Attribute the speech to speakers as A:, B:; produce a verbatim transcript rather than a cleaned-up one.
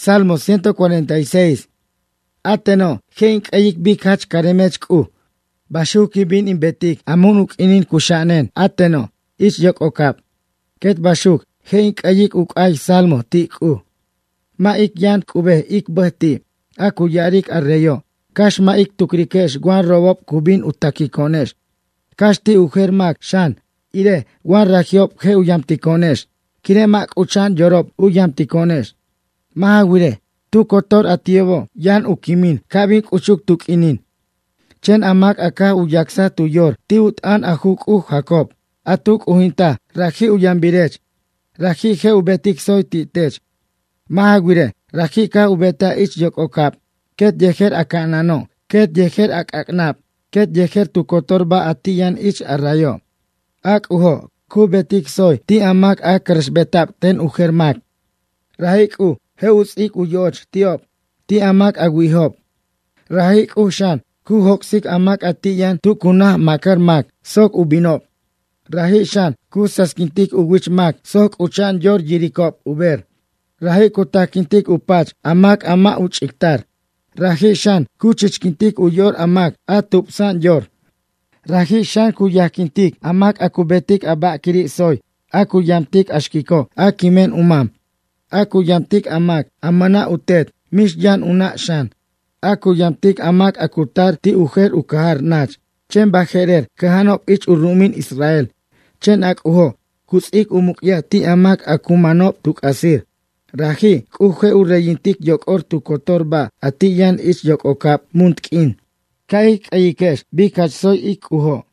A: Salmo ciento cuarenta y seis. Ateno, hein kayik bikach karemech ku. Bashuki bin imbetik, amunuk inin kushanen. Ateno, ich yok okap. Ket bashuk, hein kayik ukay salmo ti ku. Ma ik yan kube ik behti. Aku yarik arreyo. Kash ma ik tukrikesh guan robop kubin utakikonesh. Kash ti uhermak shan. Ire, guan rajiop he uyamtikonesh. Kire mak uchan yorop uyamtikonesh. Mahawire, tu kotor atievo, yan ukimin, kabik uchuk tukinin. Chen amak aka uyaksa tuyor, ti utan ahuk u Jacob. Atuk uhinta, raji uyambirech. Raji he ubetik soy ti tech. Mahawire, raji ka ubeta ich yok okap. Ket yeher akanano, ket yeher akaknap. Ket yeher tu kotor ba atiyan ich arrayo. Ak uho, kubetik soy, ti amak ak resbetap ten uhermak. Rahik u, heus ik uyoch tiop, ti amak agwihop. Rahik u shan, ku hoksik amak atiyan tu kunah makar mak, sok ubinop. Rahik shan, ku saskintik uwich mak, sok uchan yor jirikop uber. Rahik utakintik upach, amak ama uchiktar. Rahik shan, ku chichkintik uyor amak, atupsan yor. Rahik shan ku yakintik, amak akubetik aba kiri soy, aku yamtik ashkiko, akimen umam. Aku yamtik amak, amana utet, mish yan una shan. Aku yamtik amak akutar ti ujer ukahar nach. Chen bajerer, kahanop ich urumin Israel. Chen ak uho, kusik umukya ti amak akumanop tuk asir. Rahi, uje ureyintik yok or tu kotorba, ati yan ich yok okap muntkin. Kai kayikesh, bikach soy ik uho.